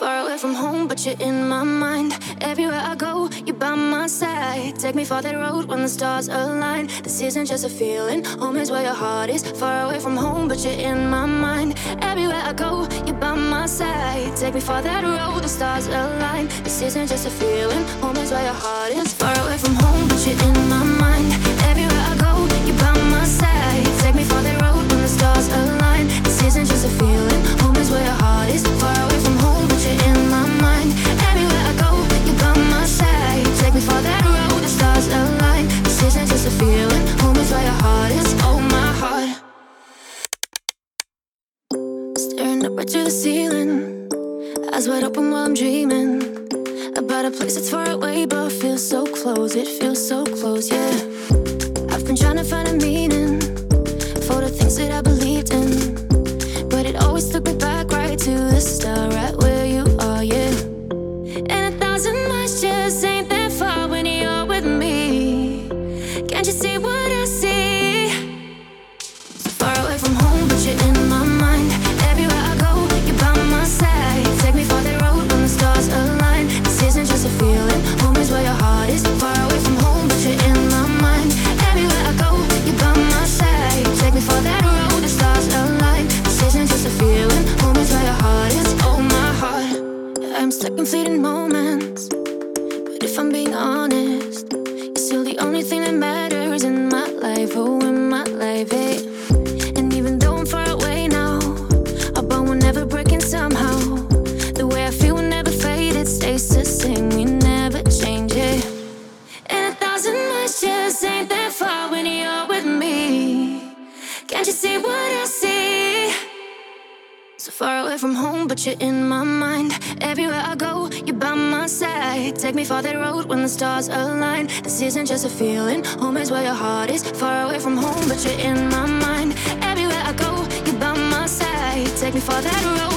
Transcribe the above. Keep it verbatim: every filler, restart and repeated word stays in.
Far away from home, but you're in my mind. Everywhere I go, you're by my side. Take me for that road when the stars align. This isn't just a feeling, home is where your heart is. Far away from home, but you're in my mind. Everywhere I go, you're by my side. Take me for that road, the stars align. This isn't just a feeling, home is where your heart is. Far away from home, but you're in my mind. Everywhere I go, you're by my side. Take me for that road when the stars align. This isn't just a feeling, home is where your heart is. Far away from home, but you're in my mind. Everywhere I go, you're by my side. Take me for that road, the stars align. This isn't just a feeling, home is where your heart is. Oh, my heart. Staring up right to the ceiling, eyes wide open while I'm dreaming about a place that's far away but feels so close. It feels so close, yeah. I've been trying to find a meaning for the things that I believed in, but it always took me back right to the start, right where you are, yeah. And a thousand miles just ain't that far when you're with me. Can't you see what I see? So far away from home, but you're in my mind. Everywhere I go, you're by my side. Take me for that road when the stars align. This isn't just a feeling, home is where your heart is. Far away from home, but you're in my mind. Everywhere I go, you're by my side. Take me for that road, the stars align. This isn't just a feeling, home is where your heart is. Oh, my heart. I'm stuck in fleeting moments, but if I'm being honest, you're still the only thing that matters in my life. Oh, in my life, hey. And even though I'm far away now, our bond will never break in somehow. The way I feel will never fade, it stays the same, we never change it. And a thousand miles just ain't that far when you're with me. Can't you see what I see? So far away from home, but you're in my mind. Everywhere I go, you're by my side. Take me for that road when the stars align. This isn't just a feeling, home is where your heart is. Far away from home, but you're in my mind. Everywhere I go, you're by my side. Take me for that road.